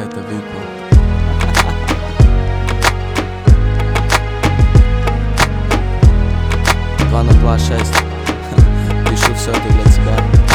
это выпил. 2026. Пишу все это для тебя.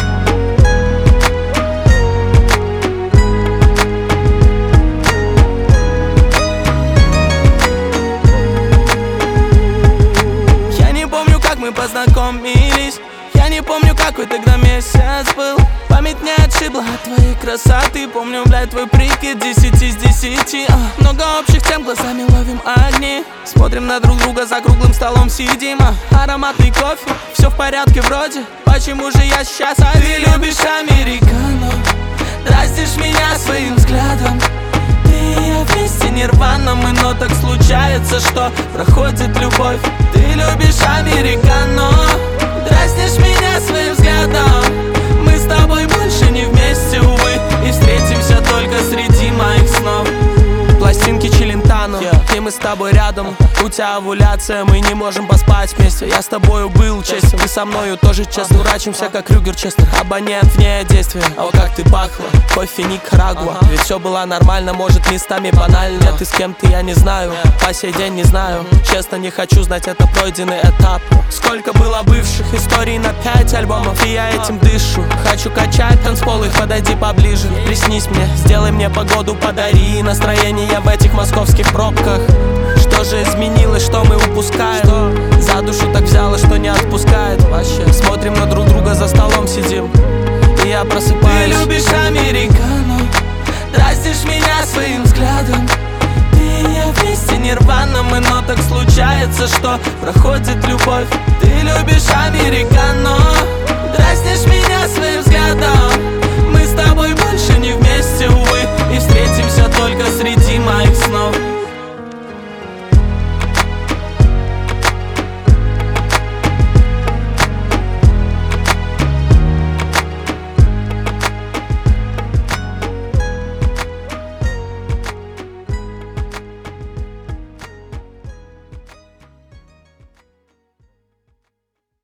Я не помню, как мы познакомились. Я не помню, какой тогда месяц был. Память не отшибла от твоей красоты. Помню, блядь, твой прикид 10 из 10. Много общих тем, глазами ловим огни. Смотрим на друг друга, за круглым столом сидим. Ароматный кофе, все в порядке вроде. Почему же я сейчас один? Ты любишь американо, дразнишь меня своим взглядом. Ты и я вместе нирвана мы, но так случается, что проходит любовь. Ты любишь американо, дразнишь меня своим взглядом. Мы с тобой больше не вместе, увы, и встретимся только среди моих снов. Пластинки Челентано, и мы с тобой рядом. У тебя овуляция, мы не можем поспать вместе. Я с тобою был честен, ты со мною тоже честно. Дурачимся, как Рюгер Честер, абонент вне действия. О, как ты пахла, кофе Никарагуа. Ведь все было нормально, может местами банально. Нет, и с кем-то я не знаю, по сей день не знаю. Честно, не хочу знать, это пройденный этап. Сколько было бывших историй на 5 альбомов, и я этим дышу. Хочу качать танцпол, их подойди поближе. Приснись мне, сделай мне погоду, подари настроение в этих московских пробках. Что же изменилось, что мы упускаем? За душу так взяло, что не отпускает. Вообще, смотрим на друг друга, за столом сидим, и я просыпаюсь. Ты любишь американо, дразнишь меня своим взглядом. Ты и я вместе нирвана мы, но так случается, что проходит любовь. Ты любишь американо, дразнишь меня своим взглядом. Мы с тобой больше не вместе, увы, и встретимся только среди моих